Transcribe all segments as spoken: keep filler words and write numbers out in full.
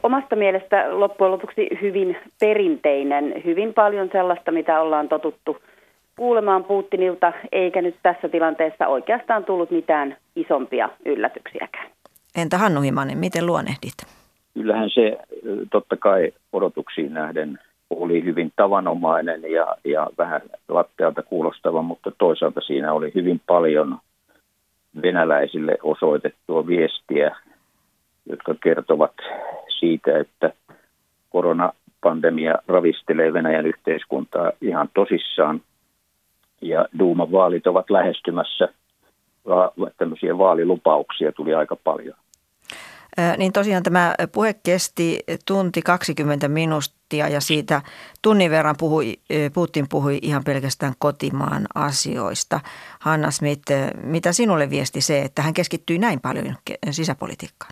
omasta mielestä loppujen lopuksi hyvin perinteinen, hyvin paljon sellaista, mitä ollaan totuttu kuulemaan Putinilta, eikä nyt tässä tilanteessa oikeastaan tullut mitään isompia yllätyksiäkään. Entä Hannu Himanen, miten luonnehdit? Kyllähän se totta kai odotuksiin nähden oli hyvin tavanomainen ja, ja vähän lattealta kuulostava, mutta toisaalta siinä oli hyvin paljon venäläisille osoitettua viestiä, jotka kertovat siitä, että koronapandemia ravistelee Venäjän yhteiskuntaa ihan tosissaan. Ja Duuman vaalit ovat lähestymässä. Tämmöisiä vaalilupauksia tuli aika paljon. Ää, niin tosiaan tämä puhe kesti tunti kaksikymmentä minuuttia ja siitä tunnin verran puhui, Putin puhui ihan pelkästään kotimaan asioista. Hanna Smith, mitä sinulle viesti se, että hän keskittyi näin paljon sisäpolitiikkaan?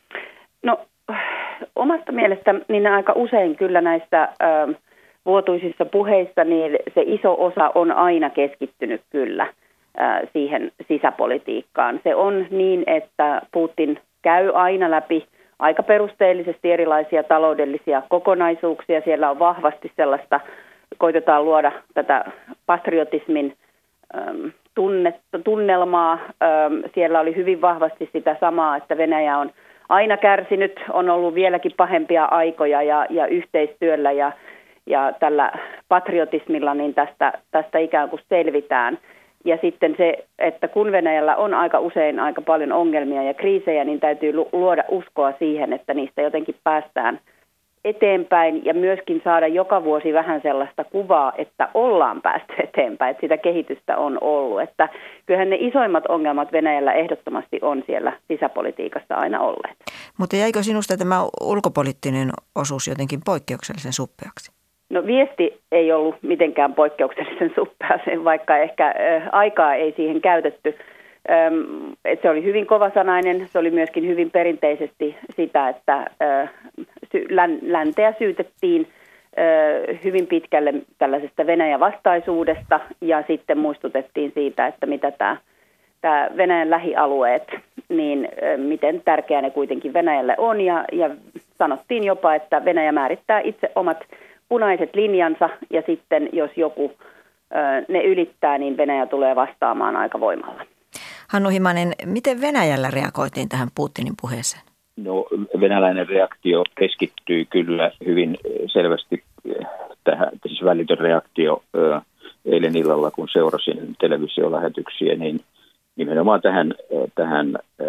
No omasta mielestä niin aika usein kyllä näistä ö, vuotuisissa puheissa niin se iso osa on aina keskittynyt kyllä ö, siihen sisäpolitiikkaan. Se on niin, että Putin käy aina läpi aika perusteellisesti erilaisia taloudellisia kokonaisuuksia. Siellä on vahvasti sellaista, koitetaan luoda tätä patriotismin äm, tunnetta, tunnelmaa. Äm, siellä oli hyvin vahvasti sitä samaa, että Venäjä on aina kärsinyt, on ollut vieläkin pahempia aikoja ja, ja yhteistyöllä ja, ja tällä patriotismilla niin tästä, tästä ikään kuin selvitään. Ja sitten se, että kun Venäjällä on aika usein aika paljon ongelmia ja kriisejä, niin täytyy luoda uskoa siihen, että niistä jotenkin päästään eteenpäin ja myöskin saada joka vuosi vähän sellaista kuvaa, että ollaan päästy eteenpäin, että sitä kehitystä on ollut. Että kyllähän ne isoimmat ongelmat Venäjällä ehdottomasti on siellä sisäpolitiikassa aina olleet. Mutta jäikö sinusta tämä ulkopoliittinen osuus jotenkin poikkeuksellisen suppeaksi? No viesti ei ollut mitenkään poikkeuksellisen suppeaseen, vaikka ehkä äh, aikaa ei siihen käytetty. Ähm, et se oli hyvin kovasanainen, se oli myöskin hyvin perinteisesti sitä, että äh, sy- län- länteä syytettiin äh, hyvin pitkälle tällaisesta Venäjä-vastaisuudesta ja sitten muistutettiin siitä, että mitä tämä tää Venäjän lähialueet, niin äh, miten tärkeää ne kuitenkin Venäjälle on ja, ja sanottiin jopa, että Venäjä määrittää itse omat punaiset linjansa ja sitten jos joku ö, ne ylittää, niin Venäjä tulee vastaamaan aika voimalla. Hannu Himanen, miten Venäjällä reagoitiin tähän Putinin puheeseen? No venäläinen reaktio keskittyy kyllä hyvin selvästi tähän, siis välitön reaktio ö, eilen illalla, kun seurasin televisiolähetyksiä, niin nimenomaan tähän, tähän ö,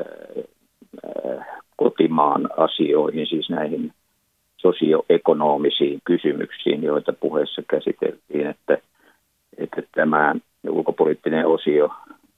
ö, kotimaan asioihin, siis näihin sosioekonomisiin kysymyksiin, joita puheessa käsiteltiin, että, että tämä ulkopoliittinen osio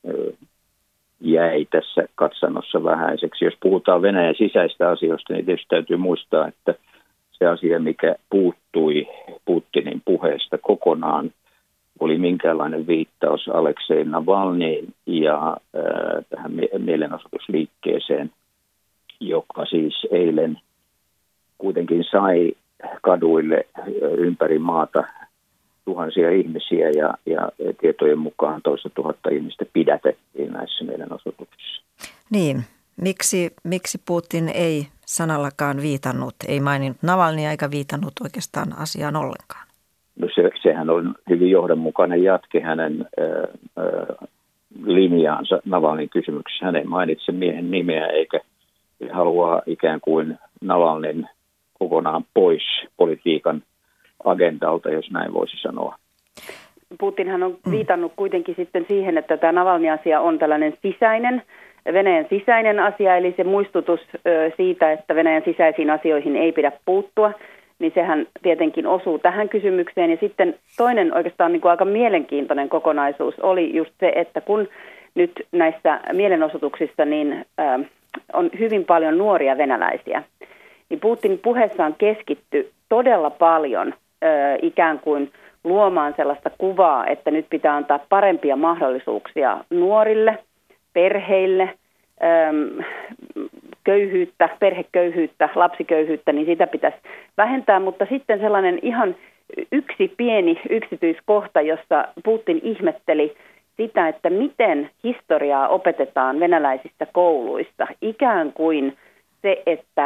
jäi tässä katsannossa vähäiseksi. Jos puhutaan Venäjän sisäistä asioista, niin tietysti täytyy muistaa, että se asia, mikä puuttui Putinin puheesta kokonaan, oli minkäänlainen viittaus Aleksei Navalnyiin ja äh, tähän mielenosoitusliikkeeseen, joka siis eilen kuitenkin sai kaduille ympäri maata tuhansia ihmisiä ja, ja tietojen mukaan toista tuhatta ihmistä pidätettiin näissä mielenosoituksissa. Niin, miksi, miksi Putin ei sanallakaan viitannut, ei maininnut Navalnia eikä viitannut oikeastaan asiaan ollenkaan? No se, sehän on hyvin johdonmukainen jatke hänen äh, äh, linjaansa Navalnin kysymyksessä. Hän ei mainitse miehen nimeä eikä halua ikään kuin Navalnin kokonaan pois politiikan agendalta, jos näin voisi sanoa. Putinhan on viitannut kuitenkin sitten siihen, että tämä Navalny-asia on tällainen sisäinen, Venäjän sisäinen asia, eli se muistutus siitä, että Venäjän sisäisiin asioihin ei pidä puuttua, niin sehän tietenkin osuu tähän kysymykseen. Ja sitten toinen oikeastaan niin kuin aika mielenkiintoinen kokonaisuus oli just se, että kun nyt näissä mielenosoituksissa niin äh, on hyvin paljon nuoria venäläisiä, niin Putin puheessaan keskittyi todella paljon ö, ikään kuin luomaan sellaista kuvaa, että nyt pitää antaa parempia mahdollisuuksia nuorille, perheille, ö, köyhyyttä, perheköyhyyttä, lapsiköyhyyttä, niin sitä pitäisi vähentää. Mutta sitten sellainen ihan yksi pieni yksityiskohta, jossa Putin ihmetteli sitä, että miten historiaa opetetaan venäläisissä kouluissa, ikään kuin se, että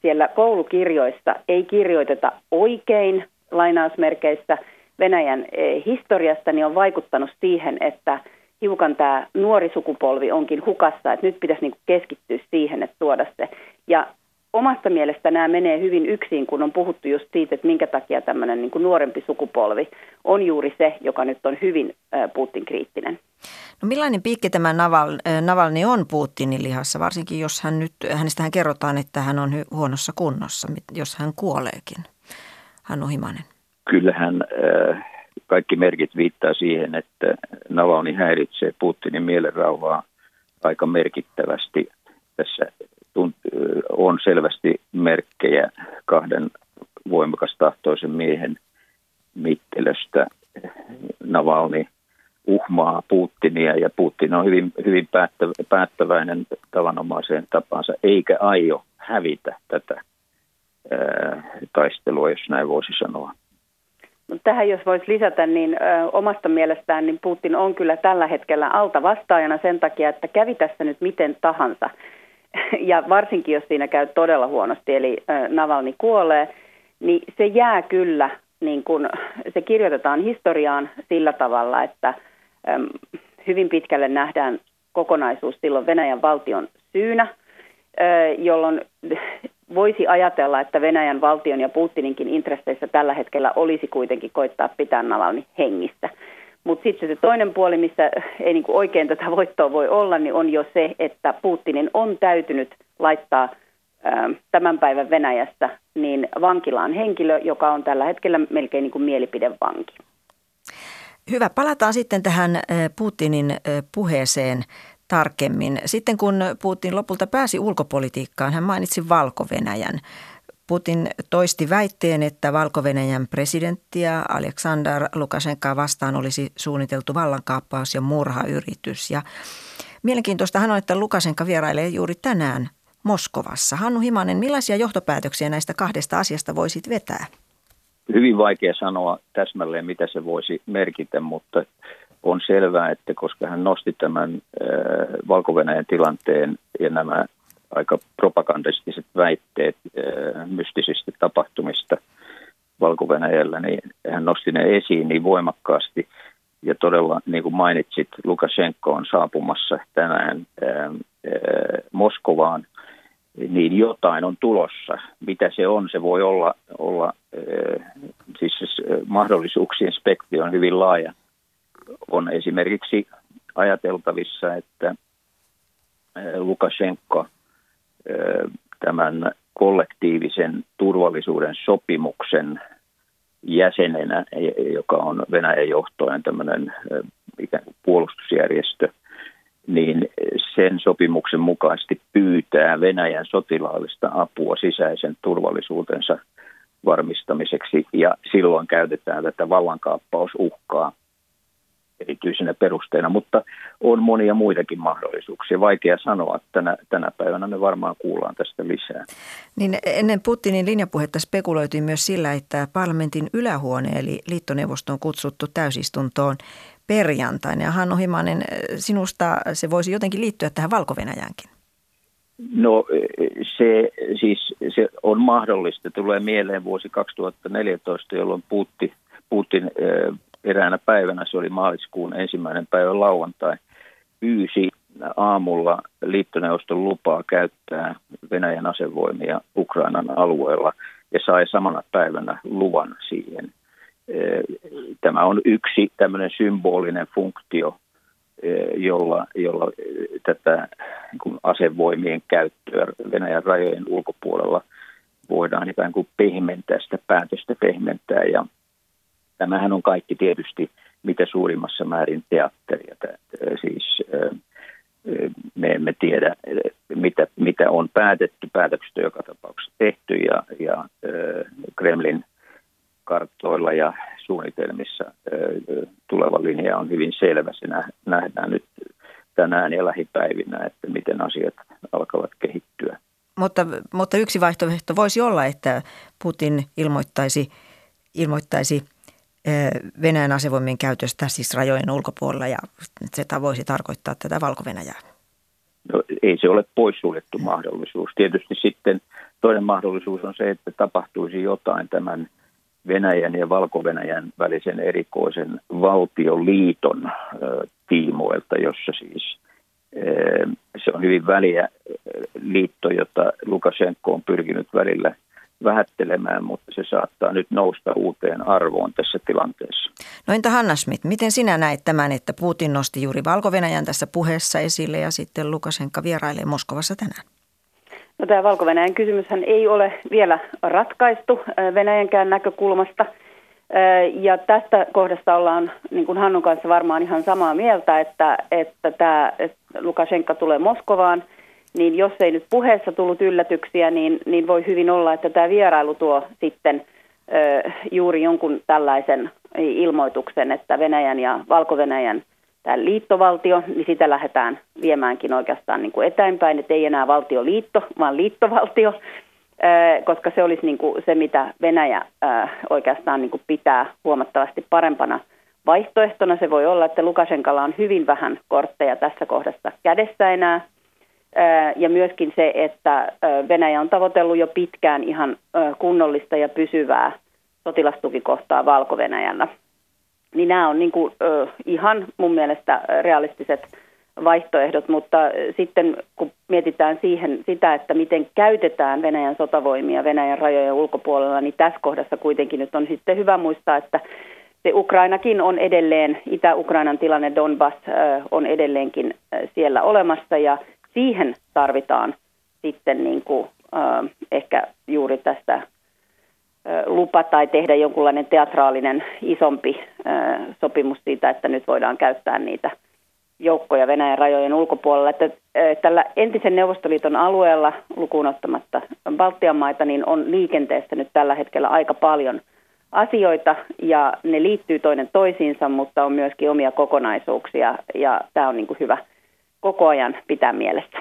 siellä koulukirjoissa ei kirjoiteta oikein lainausmerkeissä Venäjän historiasta, niin on vaikuttanut siihen, että hiukan tämä nuori sukupolvi onkin hukassa, että nyt pitäisi niin kuin keskittyä siihen, että tuoda se. Ja omasta mielestä nämä menee hyvin yksin, kun on puhuttu just siitä, että minkä takia tämmöinen niin kuin nuorempi sukupolvi on juuri se, joka nyt on hyvin Putin-kriittinen. No millainen piikki tämä Naval, Navalny on Putinin lihassa, varsinkin jos hän nyt, hänestähän kerrotaan, että hän on huonossa kunnossa, jos hän kuoleekin. Hannu Himanen. Kyllähän äh, kaikki merkit viittaa siihen, että Navalny häiritsee Putinin mielenrauhaa aika merkittävästi. Tässä tunt, on selvästi merkkejä kahden voimakastahtoisen miehen mittelöstä. Navalny uhmaa Putinia ja Putin on hyvin, hyvin päättäväinen tavanomaiseen tapansa, eikä aio hävitä tätä ää, taistelua, jos näin voisi sanoa. Tähän jos voisi lisätä, niin ö, omasta mielestään niin Putin on kyllä tällä hetkellä alta vastaajana sen takia, että kävi tässä nyt miten tahansa. Ja varsinkin, jos siinä käy todella huonosti, eli ö, Navalny kuolee, niin se jää kyllä, niin kun, se kirjoitetaan historiaan sillä tavalla, että ö, hyvin pitkälle nähdään kokonaisuus silloin Venäjän valtion syynä, ö, jolloin voisi ajatella, että Venäjän valtion ja Putininkin intresseissä tällä hetkellä olisi kuitenkin koittaa pitää Navalny hengissä. Mutta sitten se toinen puoli, missä ei niinku oikein tätä voittoa voi olla, niin on jo se, että Putinin on täytynyt laittaa ää, tämän päivän Venäjässä niin vankilaan henkilö, joka on tällä hetkellä melkein niinku mielipidevanki. Hyvä, palataan sitten tähän Putinin puheeseen tarkemmin. Sitten kun Putin lopulta pääsi ulkopolitiikkaan, hän mainitsi Valko-Venäjän. Putin toisti väitteen, että Valko-Venäjän presidenttiä Aleksandr Lukashenkaa vastaan olisi suunniteltu vallankaappaus ja murhayritys. Ja mielenkiintoista hän on, että Lukashenka vierailee juuri tänään Moskovassa. Hannu Himanen, millaisia johtopäätöksiä näistä kahdesta asiasta voisit vetää? Hyvin vaikea sanoa täsmälleen, mitä se voisi merkitä, mutta on selvää, että koska hän nosti tämän äh, Valko-Venäjän tilanteen ja nämä aika propagandistiset väitteet äh, mystisistä tapahtumista Valko-Venäjällä, niin hän nosti ne esiin niin voimakkaasti. Ja todella, niin kuin mainitsit, Lukashenko on saapumassa tänään äh, äh, Moskovaan, niin jotain on tulossa. Mitä se on? Se voi olla, olla äh, siis mahdollisuuksien spektri on hyvin laaja. On esimerkiksi ajateltavissa, että Lukashenko tämän kollektiivisen turvallisuuden sopimuksen jäsenenä, joka on Venäjän johtoinen tämmöinen ikään kuin puolustusjärjestö, niin sen sopimuksen mukaisesti pyytää Venäjän sotilaallista apua sisäisen turvallisuutensa varmistamiseksi, ja silloin käytetään tätä vallankaappausuhkaa erityisenä perusteena, mutta on monia muitakin mahdollisuuksia. Vaikea sanoa, että tänä, tänä päivänä me varmaan kuullaan tästä lisää. Niin ennen Putinin linjapuhetta spekuloitiin myös sillä, että parlamentin ylähuone eli liittoneuvosto on kutsuttu täysistuntoon perjantaina. Ja Hannu Himanen, sinusta se voisi jotenkin liittyä tähän Valko-Venäjäänkin. No se, siis, se on mahdollista. Tulee mieleen vuosi kaksituhattaneljätoista, jolloin Putin, Putin eräänä päivänä, se oli maaliskuun ensimmäinen päivä lauantai, pyysi aamulla liittoneuvoston lupaa käyttää Venäjän asevoimia Ukrainan alueella ja sai samana päivänä luvan siihen. Tämä on yksi tämmöinen symbolinen funktio, jolla, jolla tätä niin asevoimien käyttöä Venäjän rajojen ulkopuolella voidaan ikään kuin pehmentää, sitä päätöstä pehmentää. Ja tämähän on kaikki tietysti mitä suurimmassa määrin teatteria. Siis me emme tiedä, mitä, mitä on päätetty, päätökset on joka tapauksessa tehty ja, ja Kremlin karttoilla ja suunnitelmissa tuleva linja on hyvin selvä. Se nähdään nyt tänään ja lähipäivinä, että miten asiat alkavat kehittyä. Mutta, mutta yksi vaihtoehto voisi olla, että Putin ilmoittaisi, ilmoittaisi Venäjän asevoimien käytöstä siis rajojen ulkopuolella ja se voisi tarkoittaa tätä Valko-Venäjää. No, ei se ole poissuljettu mahdollisuus. Tietysti sitten toinen mahdollisuus on se, että tapahtuisi jotain tämän Venäjän ja Valko-Venäjän välisen erikoisen valtioliiton tiimoilta, jossa siis se on hyvin väliä liitto, jota Lukashenko on pyrkinyt välillä vähättelemään, mutta se saattaa nyt nousta uuteen arvoon tässä tilanteessa. No entä Hanna Schmidt, miten sinä näet tämän, että Putin nosti juuri Valko-Venäjän tässä puheessa esille ja sitten Lukashenko vierailee Moskovassa tänään? No, tämä Valko-Venäjän kysymyshän ei ole vielä ratkaistu Venäjänkään näkökulmasta. Ja tästä kohdasta ollaan niin kuin Hannun kanssa varmaan ihan samaa mieltä, että, että tämä että Lukashenko tulee Moskovaan, niin jos ei nyt puheessa tullut yllätyksiä, niin, niin voi hyvin olla, että tämä vierailu tuo sitten ö, juuri jonkun tällaisen ilmoituksen, että Venäjän ja Valko-Venäjän tämä liittovaltio, niin sitä lähdetään viemäänkin oikeastaan niin kuin eteenpäin, että ei enää valtioliitto, vaan liittovaltio, koska se olisi niin kuin se, mitä Venäjä oikeastaan niin kuin pitää huomattavasti parempana vaihtoehtona. Se voi olla, että Lukashenkolla on hyvin vähän kortteja tässä kohdassa kädessä enää. Ja myöskin se, että Venäjä on tavoitellut jo pitkään ihan kunnollista ja pysyvää sotilastukikohtaa Valko-Venäjällä. Niin nämä on niin kuin ihan mun mielestä realistiset vaihtoehdot, mutta sitten kun mietitään siihen sitä, että miten käytetään Venäjän sotavoimia Venäjän rajojen ulkopuolella, niin tässä kohdassa kuitenkin nyt on sitten hyvä muistaa, että se Ukrainakin on edelleen, Itä-Ukrainan tilanne Donbass on edelleenkin siellä olemassa ja siihen tarvitaan sitten niin kuin, ehkä juuri tästä lupa tai tehdä jonkunlainen teatraalinen isompi sopimus siitä, että nyt voidaan käyttää niitä joukkoja Venäjän rajojen ulkopuolella. Että tällä entisen Neuvostoliiton alueella lukuun ottamatta Baltian maita, niin on liikenteessä nyt tällä hetkellä aika paljon asioita ja ne liittyy toinen toisiinsa, mutta on myöskin omia kokonaisuuksia ja tämä on niin kuin hyvä koko ajan pitää mielessä.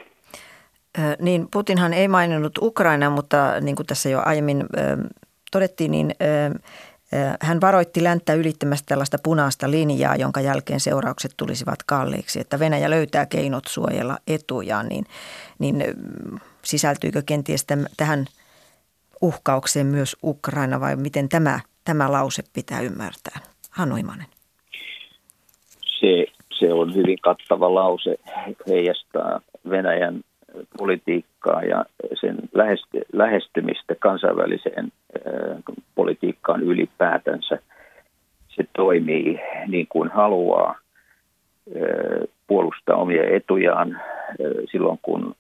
Niin, Putinhan ei maininnut Ukrainaa, mutta niin kuin tässä jo aiemmin todettiin, niin hän varoitti länttä ylittämästä tällaista punaista linjaa, jonka jälkeen seuraukset tulisivat kalliiksi, että Venäjä löytää keinot suojella etujaan, niin, niin sisältyykö kenties tähän uhkaukseen myös Ukraina vai miten tämä, tämä lause pitää ymmärtää? Hannu Himanen. Se, se on hyvin kattava lause, heijastaa Venäjän politiikkaa ja sen lähestymistä kansainväliseen politiikkaan ylipäätänsä. Se toimii niin kuin haluaa puolustaa omia etujaan silloin, kun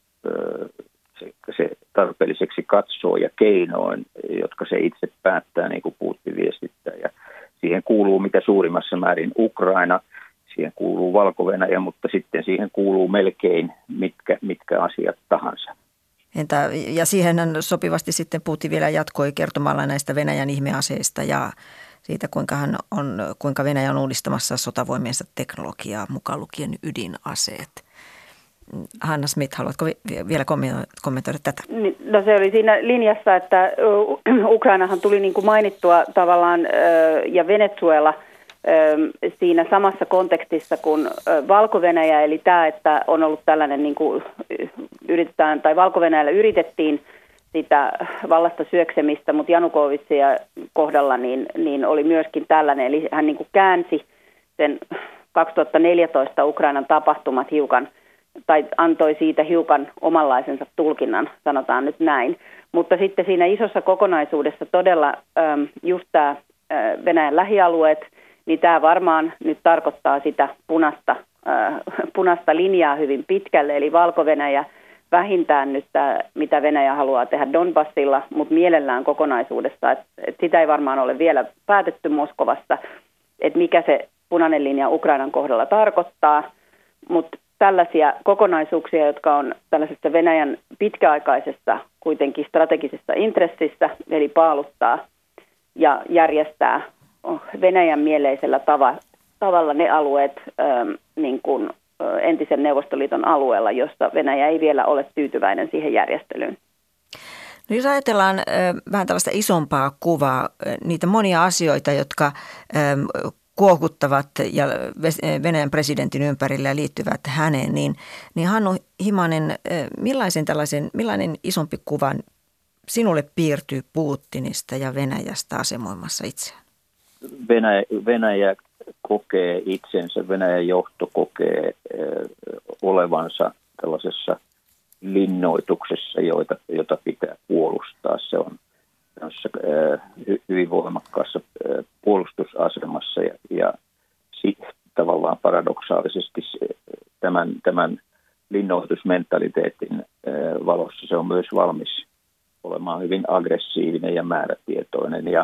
se, se tarpeelliseksi katsoo ja keinoin, jotka se itse päättää, niin kuin Putin viestittää. Ja siihen kuuluu mitä suurimmassa määrin Ukraina, siihen kuuluu Valko-Venäjä, mutta sitten siihen kuuluu melkein mitkä, mitkä asiat tahansa. Entä, ja siihen sopivasti sitten Putin vielä jatkoi kertomalla näistä Venäjän ihmeaseista ja siitä, kuinka, hän on, kuinka Venäjä on uudistamassa sotavoimiensa teknologiaa, mukaan lukien ydinaseet. Hanna Schmidt, haluatko vielä kommentoida tätä? No se oli siinä linjassa, että Ukrainahan tuli niin kuin mainittua tavallaan ja Venezuela siinä samassa kontekstissa kuin Valko-Venäjä, eli tämä, että on ollut tällainen, niin kuin yritetään, tai Valko-Venäjällä yritettiin sitä vallasta syöksemistä, mutta Janukovitsia kohdalla niin, niin oli myöskin tällainen, eli hän niin kuin käänsi sen kaksituhattaneljätoista Ukrainan tapahtumat hiukan, tai antoi siitä hiukan omanlaisensa tulkinnan, sanotaan nyt näin. Mutta sitten siinä isossa kokonaisuudessa todella just tämä Venäjän lähialueet, niin tämä varmaan nyt tarkoittaa sitä punaista, äh, punaista linjaa hyvin pitkälle, eli Valko-Venäjä vähintään nyt tämä, mitä Venäjä haluaa tehdä Donbassilla, mutta mielellään kokonaisuudessa, että et sitä ei varmaan ole vielä päätetty Moskovassa, että mikä se punainen linja Ukrainan kohdalla tarkoittaa, mutta tällaisia kokonaisuuksia, jotka on tällaisessa Venäjän pitkäaikaisessa kuitenkin strategisessa intressissä, eli paaluttaa ja järjestää Venäjän mieleisellä tava, tavalla ne alueet ähm, niin kuin äh, entisen Neuvostoliiton alueella, jossa Venäjä ei vielä ole tyytyväinen siihen järjestelyyn. No jos ajatellaan äh, vähän tällaista isompaa kuvaa, äh, niitä monia asioita, jotka äh, kuohuttavat ja Venäjän presidentin ympärillä ja liittyvät häneen, niin, niin Hannu Himanen, äh, millaisen tällaisen, millainen isompi kuva sinulle piirtyy Putinista ja Venäjästä asemoimassa itseään? Venäjä, Venäjä kokee itsensä, Venäjän johto kokee olevansa tällaisessa linnoituksessa, joita, jota pitää puolustaa. Se on hyvin voimakkaassa puolustusasemassa ja, ja sit, tavallaan paradoksaalisesti tämän, tämän linnoitusmentaliteetin valossa se on myös valmis olemaan hyvin aggressiivinen ja määrätietoinen. Ja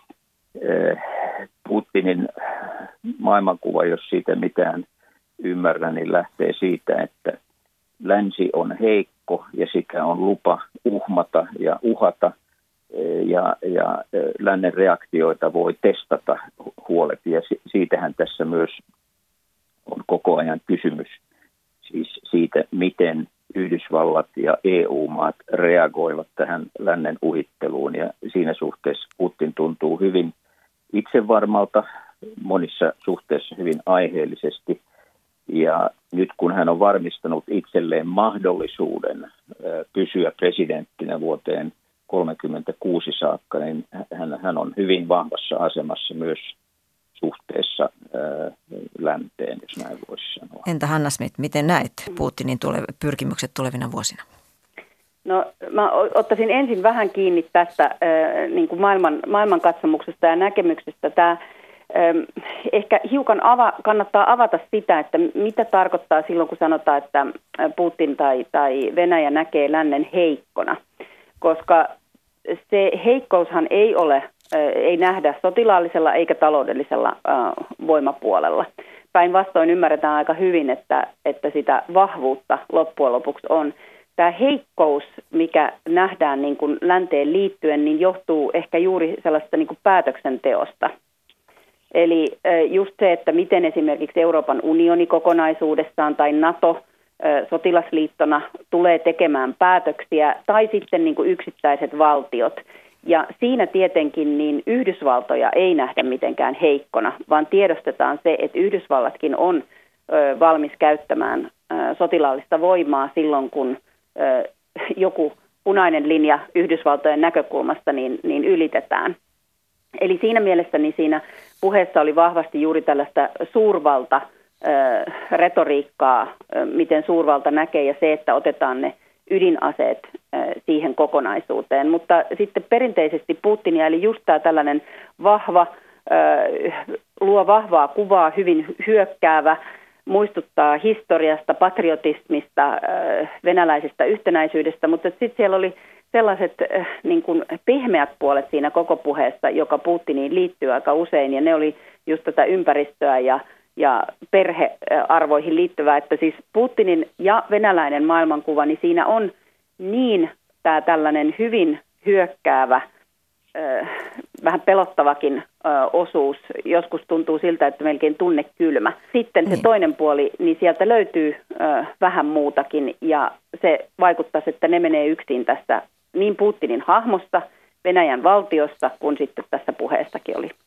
Putinin maailmankuva, jos siitä mitään ymmärrän, niin lähtee siitä, että länsi on heikko ja sitä on lupa uhmata ja uhata ja, ja lännen reaktioita voi testata huoleti ja siitähän tässä myös on koko ajan kysymys. Siis siitä, miten Yhdysvallat ja E U-maat reagoivat tähän lännen uhitteluun ja siinä suhteessa Putin tuntuu hyvin itsevarmalta, monissa suhteissa hyvin aiheellisesti. Ja nyt kun hän on varmistanut itselleen mahdollisuuden pysyä presidenttinä vuoteen kolmekymmentäkuusi saakka, niin hän, hän on hyvin vahvassa asemassa myös suhteessa ää, länteen, jos näin voisi sanoa. Entä Hanna Smith, miten näet Putinin tule- pyrkimykset tulevina vuosina? No mä ottaisin ensin vähän kiinni tästä äh, niin kuin maailman, maailmankatsomuksesta ja näkemyksestä. Tämä, äh, ehkä hiukan ava, kannattaa avata sitä, että mitä tarkoittaa silloin, kun sanotaan, että Putin tai, tai Venäjä näkee lännen heikkona. Koska se heikkoushan ei ole, äh, ei nähdä sotilaallisella eikä taloudellisella äh, voimapuolella. Päinvastoin ymmärretään aika hyvin, että, että sitä vahvuutta loppujen lopuksi on. Tämä heikkous, mikä nähdään niin kuin länteen liittyen, niin johtuu ehkä juuri sellaista niin kuin päätöksenteosta. Eli just se, että miten esimerkiksi Euroopan unioni kokonaisuudessaan tai NATO sotilasliittona tulee tekemään päätöksiä tai sitten niin kuin yksittäiset valtiot. Ja siinä tietenkin niin Yhdysvaltoja ei nähdä mitenkään heikkona, vaan tiedostetaan se, että Yhdysvallatkin on valmis käyttämään sotilaallista voimaa silloin, kun joku punainen linja Yhdysvaltojen näkökulmasta niin, niin ylitetään. Eli siinä mielessä niin siinä puheessa oli vahvasti juuri tällaista suurvalta-retoriikkaa, miten suurvalta näkee ja se, että otetaan ne ydinaseet siihen kokonaisuuteen. Mutta sitten perinteisesti Putinia, eli just tämä tällainen vahva, luo vahvaa kuvaa, hyvin hyökkäävä, muistuttaa historiasta, patriotismista, venäläisestä yhtenäisyydestä, mutta sitten siellä oli sellaiset niin kuin pehmeät puolet siinä koko puheessa, joka Putiniin liittyy aika usein, ja ne oli just tätä ympäristöä ja, ja perhearvoihin liittyvää, että siis Putinin ja venäläinen maailmankuva, niin siinä on niin tämä tällainen hyvin hyökkäävä, vähän pelottavakin osuus. Joskus tuntuu siltä, että melkein tunnekylmä. Sitten se niin. Toinen puoli, niin sieltä löytyy vähän muutakin ja se vaikuttaisi, että ne menee yksin tässä niin Putinin hahmossa, Venäjän valtiossa kuin sitten tässä puheessakin oli